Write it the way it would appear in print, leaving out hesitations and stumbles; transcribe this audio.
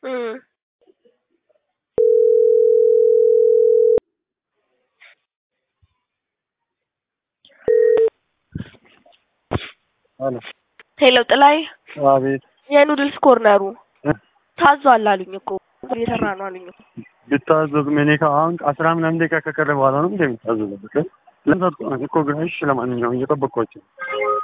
ሄሎ ጥላይ አቤት የኑድልስ ኮርነሩ ታዟል አሉኝ እኮ እየሰራ ነው አሉኝ እኮ ቢታዘዝ ምን አሁን 10 ምናምን ደቂቃ ከቀረ በኋላ ነው እንደሚታዘዘው ለምን እኮ ግራሽ ለማንኛውም እየጠበቅኳቸው